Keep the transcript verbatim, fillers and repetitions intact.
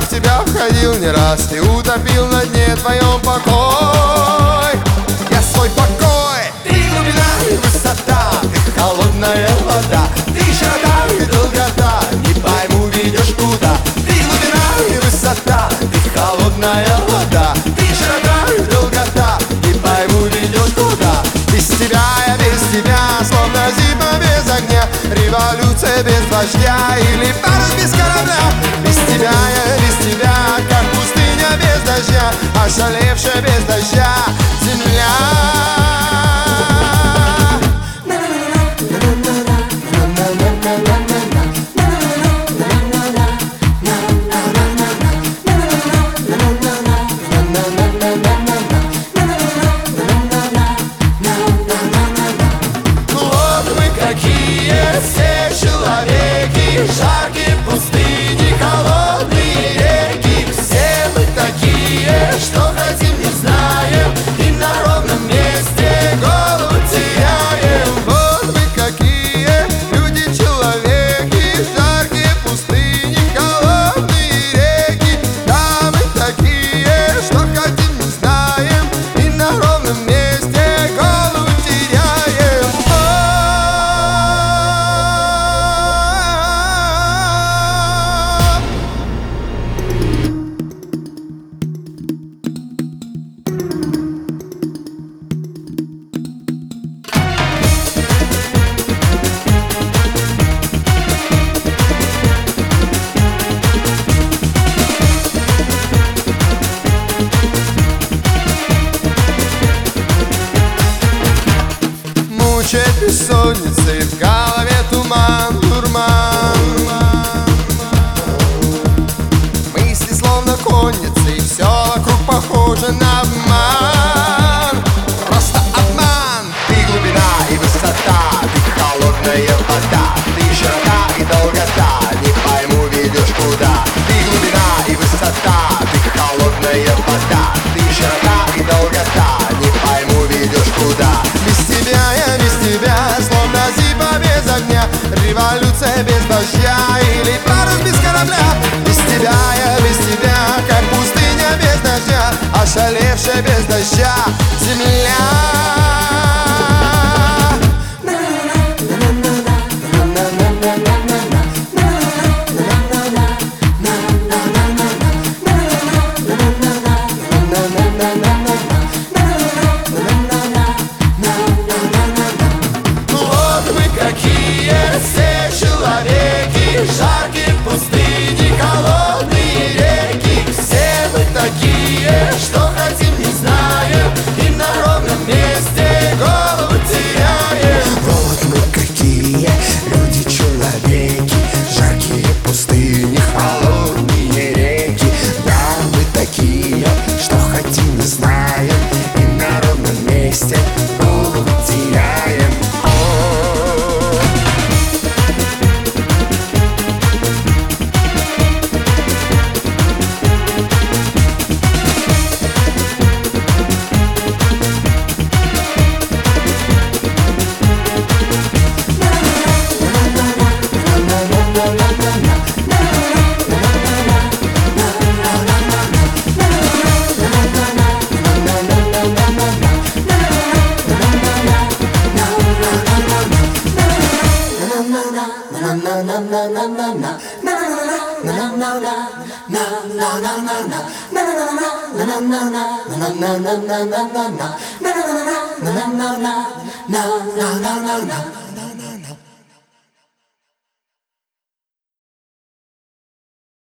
в тебя входил не раз, ты утопил на дне твоем покой. Я свой покой. Ты глубина и высота, ты холодная вода, ты широта и долгота, не пойму, ведешь куда. Ты глубина и высота, ты холодная вода, ты широта и долгота, не пойму, ведешь куда. Без тебя я без тебя, словно зима без огня, революция без вождя или парус без корабля. Без тебя я без тебя, как пустыня без дождя, ошалевшая без дождя земля. Жаркие пустыни, холодные реки, все мы такие, что хотим, не знаем, и на ровном месте голову теряем. Вот мы какие, люди-человеки, жаркие пустыни, холодные реки. Да, мы такие, что хотим, не знаем, и на ровном месте голову теряем. Мучает бессонницы, в голове туман, дурман. Мысли словно конницы, и все вокруг похоже на обман. Просто обман. Ты глубина и высота, ты холодная вода, ты широта и долгота, не пойму, ведешь куда. Ты глубина и высота, ты холодная вода, ты широта и долгота, не пойму, ведешь куда. Без тебя я без тебя, словно зима без огня, революция без дождя или парус без корабля. Без тебя я без тебя, как пустыня без дождя, ошалевшая без дождя земля. Жаркие пустыни, холодные реки, все мы такие, что хотим, не знаем, и на ровном месте голову теряем. Вот мы какие, люди-человеки, жаркие пустыни, холодные реки. Да, мы такие, что хотим, не знаем, и на ровном месте голову теряем. Na na na na na